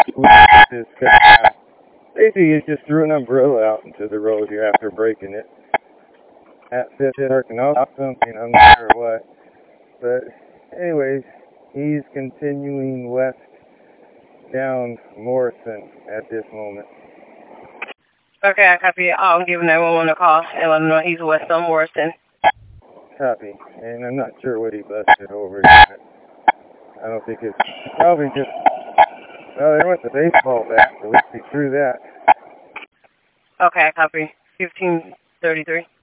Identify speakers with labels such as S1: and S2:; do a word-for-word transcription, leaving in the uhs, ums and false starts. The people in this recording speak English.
S1: Is uh, basically he just threw an umbrella out into the road here after breaking it. At Fifth working off something, I'm not sure what. But anyways, he's continuing west down Morrison at this moment.
S2: Okay, I copy. I'll give nine one one a call and let him know he's west on Morrison.
S1: Copy. And I'm not sure what he busted over. I don't think it's probably just, well, there went the baseball bat, so let's see through that.
S2: Okay, I copy. fifteen thirty-three.